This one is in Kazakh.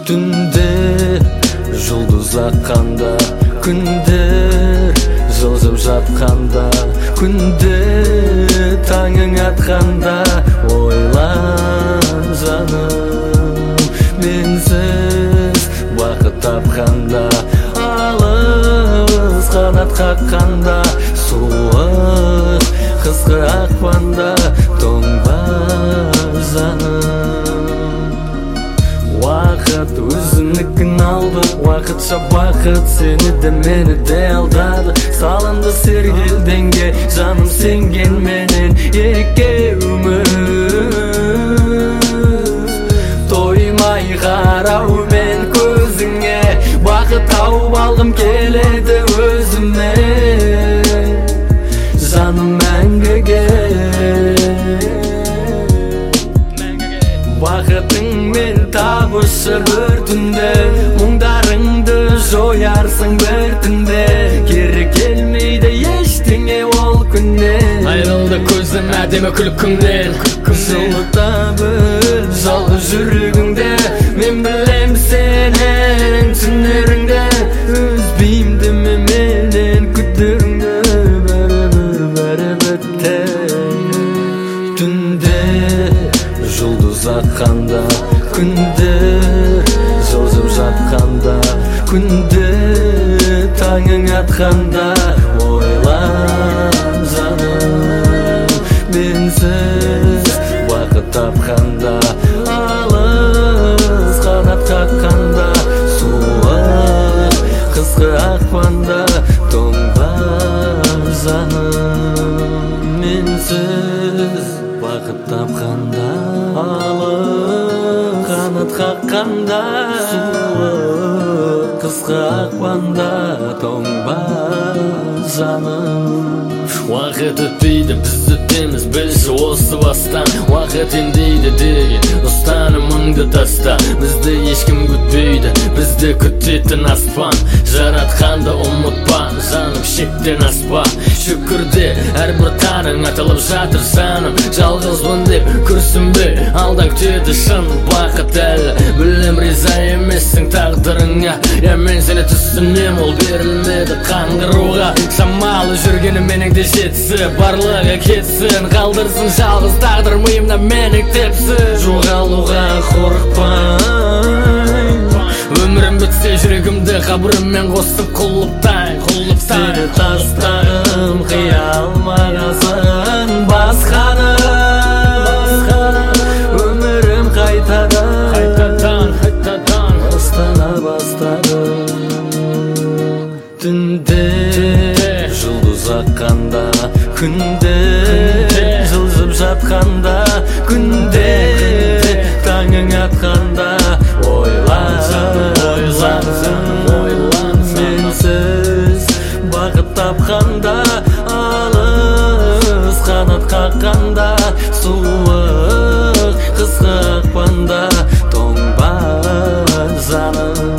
Түнде жұлдыз аққанда, күндер жылжып жатқанда, күнде таңың атқанда, ойла жаным, менсіз бақыт тапқанда, алыс қанат қаққанда, суық қысқы ақпанда, тоңба жаным. Уақыт өзінікін алды, уақытша бақыт сені де мені де алдады. Салынды сергелденге жаным сенген менен екеуміз. Тоймай қараумен көзіңе, бақыт тауып алғым келеді өзіме, жаным мәңгіге. Бақытыңмен табысыр бір түнде, мұңдарыңды жоярсың бір түнде. Кері келмейді ештеңе ол күннен. Айрылды көзім әдемі күлкіңнен. Жылыта біл жалғыз жүрегіңде, мен білем сенің түнеріңде. Үзбеймді менен күдеріңді, бәрі бітті. Түнде жұлдыз аққанда, күнде жылжып жатқанда, күнде таңың атқанда, ойла жаным, менсіз бақыт тапқанда, алыс қанат қаққанда, суық қысқы ақпанда, тоңба жаным, менсіз бақыт тапқанда, алыс қанат қаққанда, суық қысқы ақпанда, тоңба жаным. Уақыт өтпейді, біз өтеміз, білші осы бастан. Уақыт ендейді деген ұстанымыңды таста. Бізді ешкім күтпейді, бізді күтетін аспан. Жаратқанды ұмытпа, жаным шектен аспа. Шүкірде әрбір таның атылып жатыр жаным. Жалғызбын деп күрсінбе, алдан күтеді шын бақыт әлі. Білем риза емессің тағдырыңа, мен сені түсінем, ол берілмеді қаңғыруға. Шамалы жүргені менің де жетсі, барлығы кетсін, қалдырсын жалғыз тағдыр миымда менің тепсін. Жоғалуға қорықпай, өмірім бітсе жүрегімді қабіріммен қосып құлыптай. Сені тастағым қиялмағасын басқаны, өмірім қайтадан бастана бастады. Түнде жұлдыз аққанда, күнде жылжып жатқанда, күнде таңың атқанда, ойла менсіз бақыт тапқанда, алыс қанат қаққанда, суық қысқы ақпанда, тоңба жаным.